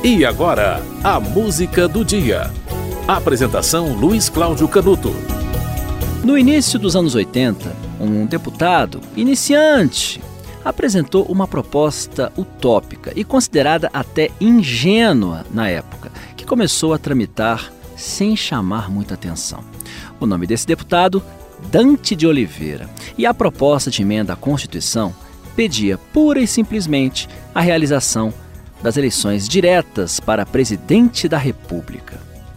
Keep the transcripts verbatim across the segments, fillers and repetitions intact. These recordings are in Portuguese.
E agora, a música do dia. Apresentação Luiz Cláudio Canuto. No início dos anos oitenta, um deputado iniciante apresentou uma proposta utópica e considerada até ingênua na época, que começou a tramitar sem chamar muita atenção. O nome desse deputado, Dante de Oliveira, e a proposta de emenda à Constituição pedia pura e simplesmente a realização das eleições diretas para presidente da República.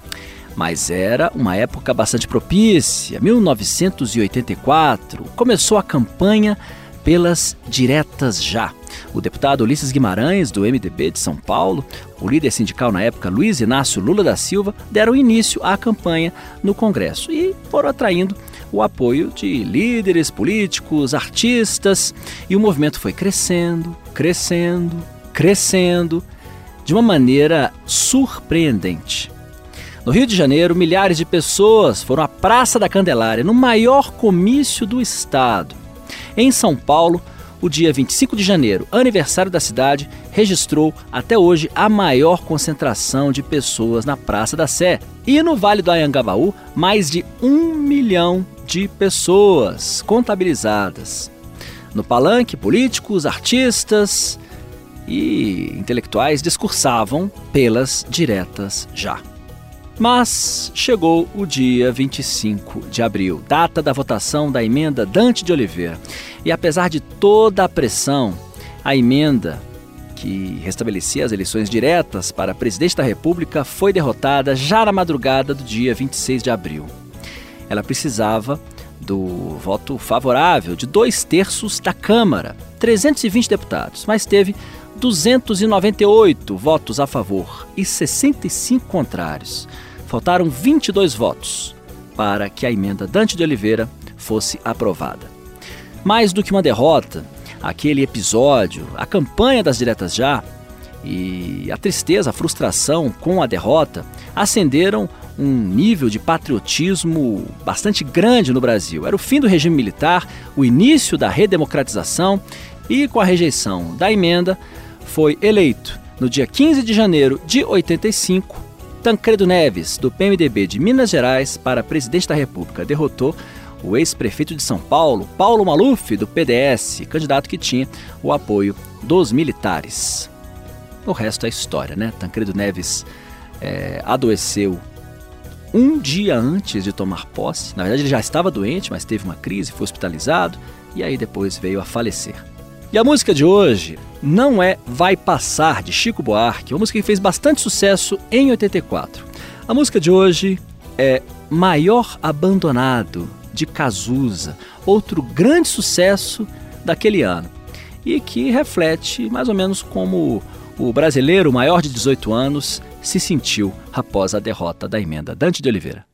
Mas era uma época bastante propícia. mil novecentos e oitenta e quatro começou a campanha pelas diretas já. O deputado Ulisses Guimarães, do M D B de São Paulo, o líder sindical na época, Luiz Inácio Lula da Silva, deram início à campanha no Congresso e foram atraindo o apoio de líderes políticos, artistas, e o movimento foi crescendo, crescendo, crescendo, de uma maneira surpreendente. No Rio de Janeiro, milhares de pessoas foram à Praça da Candelária, no maior comício do estado. Em São Paulo, o dia vinte e cinco de janeiro, aniversário da cidade, registrou até hoje a maior concentração de pessoas na Praça da Sé. E no Vale do Anhangabaú, mais de um milhão de pessoas contabilizadas. No palanque, políticos, artistas e intelectuais discursavam pelas diretas já. Mas chegou o dia vinte e cinco de abril, data da votação da emenda Dante de Oliveira. E apesar de toda a pressão, a emenda que restabelecia as eleições diretas para presidente da República foi derrotada já na madrugada do dia vinte e seis de abril. Ela precisava do voto favorável de dois terços da Câmara, trezentos e vinte deputados, mas teve duzentos e noventa e oito votos a favor e sessenta e cinco contrários. Faltaram vinte e dois votos para que a emenda Dante de Oliveira fosse aprovada. Mais do que uma derrota, aquele episódio, a campanha das diretas já e a tristeza, a frustração com a derrota acenderam um nível de patriotismo bastante grande no Brasil. Era o fim do regime militar, o início da redemocratização e, com a rejeição da emenda, foi eleito, no dia quinze de janeiro de oitenta e cinco, Tancredo Neves, do P M D B de Minas Gerais, para presidente da República. Derrotou o ex-prefeito de São Paulo, Paulo Maluf, do P D S, candidato que tinha o apoio dos militares. O resto é história, né? Tancredo Neves é, adoeceu um dia antes de tomar posse. Na verdade, ele já estava doente, mas teve uma crise, foi hospitalizado e aí depois veio a falecer. E a música de hoje não é Vai Passar, de Chico Buarque, uma música que fez bastante sucesso em oitenta e quatro. A música de hoje é Maior Abandonado, de Cazuza, outro grande sucesso daquele ano, e que reflete mais ou menos como o brasileiro maior de dezoito anos se sentiu após a derrota da emenda Dante de Oliveira.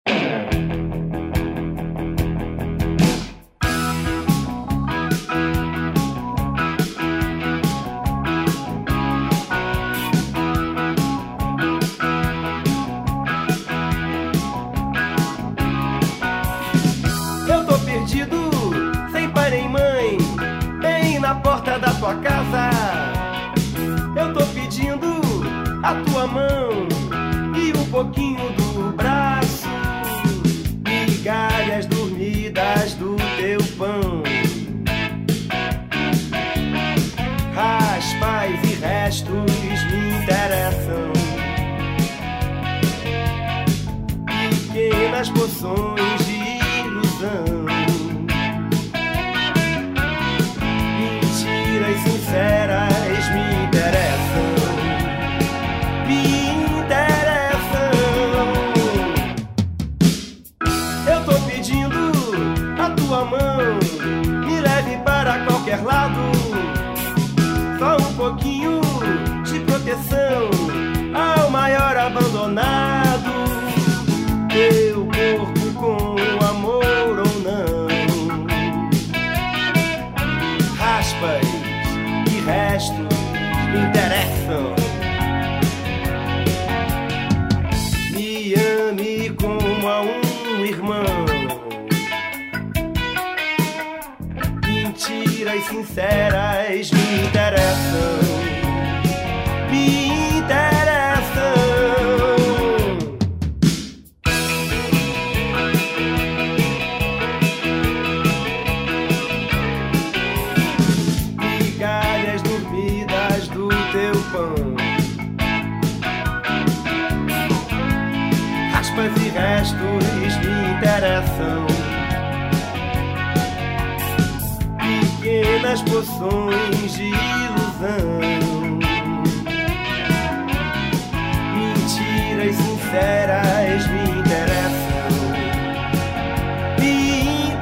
Eu tô perdido, sem pai nem mãe, bem na porta da tua casa. Eu tô pedindo a tua mão e um pouquinho do braço, migalhas dormidas do teu pão, raspas e restos me interessam, pequenas poções de ilusão, mentiras sinceras me interessam, me interessam. Eu tô pedindo a tua mão, me leve para qualquer lado, só um pouquinho de proteção ao maior abandonado, teu corpo com amor ou não, raspas e restos me interessam. Me ame como a um irmão, mentiras sinceras me interessam, me interessam. emoções de ilusão. Mentiras sinceras me interessam, me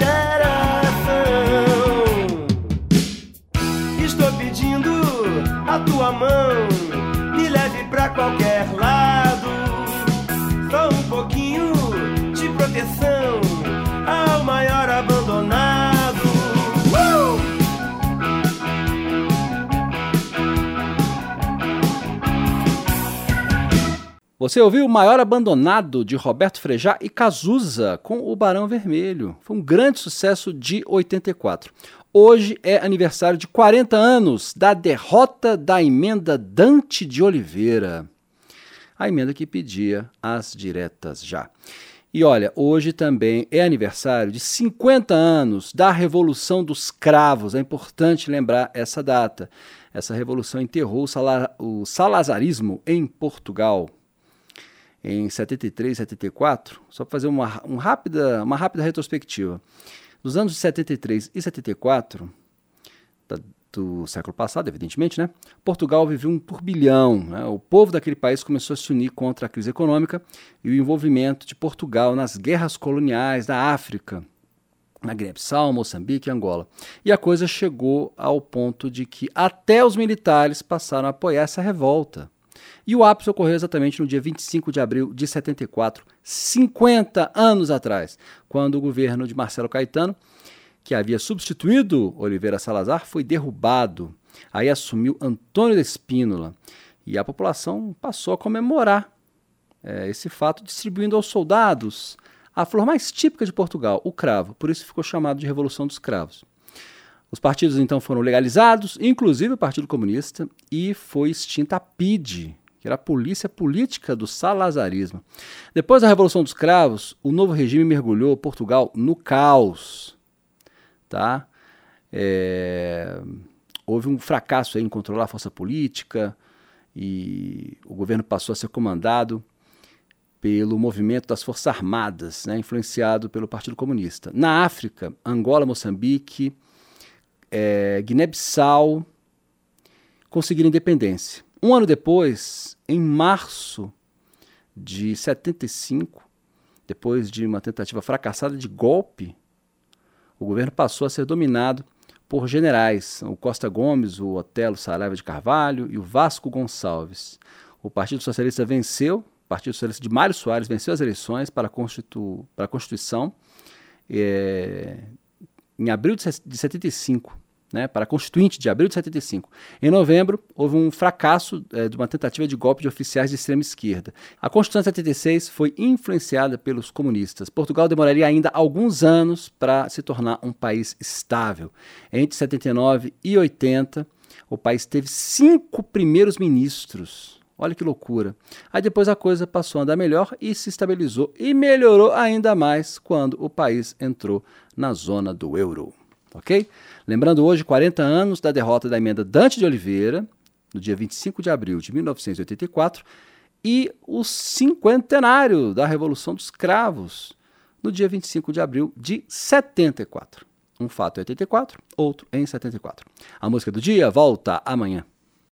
interessam. Estou pedindo a tua mão, me leve pra qualquer lado. Só um pouquinho de proteção ao maior abandonado. Uh! Você ouviu O Maior Abandonado, de Roberto Frejá e Cazuza, com o Barão Vermelho. Foi um grande sucesso de oitenta e quatro. Hoje é aniversário de quarenta anos da derrota da emenda Dante de Oliveira. A emenda que pedia as diretas já. E olha, hoje também é aniversário de cinquenta anos da Revolução dos Cravos. É importante lembrar essa data. Essa revolução enterrou o, sala- o salazarismo em Portugal. Em setenta e três, setenta e quatro, só para fazer uma, um rápida, uma rápida retrospectiva. Nos anos de setenta e três e setenta e quatro, da, do século passado, evidentemente, né? Portugal viveu um turbilhão. Né? O povo daquele país começou a se unir contra a crise econômica e o envolvimento de Portugal nas guerras coloniais da África, na Guiné-Bissau, Moçambique e Angola. E a coisa chegou ao ponto de que até os militares passaram a apoiar essa revolta. E o ápice ocorreu exatamente no dia vinte e cinco de abril de setenta e quatro, cinquenta anos atrás, quando o governo de Marcelo Caetano, que havia substituído Oliveira Salazar, foi derrubado. Aí assumiu Antônio da Espínola e a população passou a comemorar é, esse fato, distribuindo aos soldados a flor mais típica de Portugal, o cravo. Por isso ficou chamado de Revolução dos Cravos. Os partidos então foram legalizados, inclusive o Partido Comunista, e foi extinta a P I D, que era a polícia política do salazarismo. Depois da Revolução dos Cravos, o novo regime mergulhou Portugal no caos. Tá? É... Houve um fracasso aí em controlar a força política e o governo passou a ser comandado pelo movimento das Forças Armadas, né, influenciado pelo Partido Comunista. Na África, Angola, Moçambique, É, Guiné-Bissau conseguiram independência. Um ano depois, em março de setenta e cinco, depois de uma tentativa fracassada de golpe, o governo passou a ser dominado por generais, o Costa Gomes, o Otelo Saraiva de Carvalho e o Vasco Gonçalves. O Partido Socialista venceu, o Partido Socialista de Mário Soares venceu as eleições para a, Constitu- para a Constituição, é, em abril de setenta e cinco, né, para a Constituinte de abril de setenta e cinco. Em novembro, houve um fracasso é, de uma tentativa de golpe de oficiais de extrema esquerda. A Constituição de setenta e seis foi influenciada pelos comunistas. Portugal demoraria ainda alguns anos para se tornar um país estável. Entre setenta e nove e oitenta, o país teve cinco primeiros ministros. Olha que loucura. Aí depois a coisa passou a andar melhor e se estabilizou e melhorou ainda mais quando o país entrou na zona do euro. Ok? Lembrando hoje quarenta anos da derrota da emenda Dante de Oliveira, no dia vinte e cinco de abril de mil novecentos e oitenta e quatro, e o cinquentenário da Revolução dos Cravos, no dia vinte e cinco de abril de setenta e quatro. Um fato em oitenta e quatro, outro em setenta e quatro. A música do dia volta amanhã.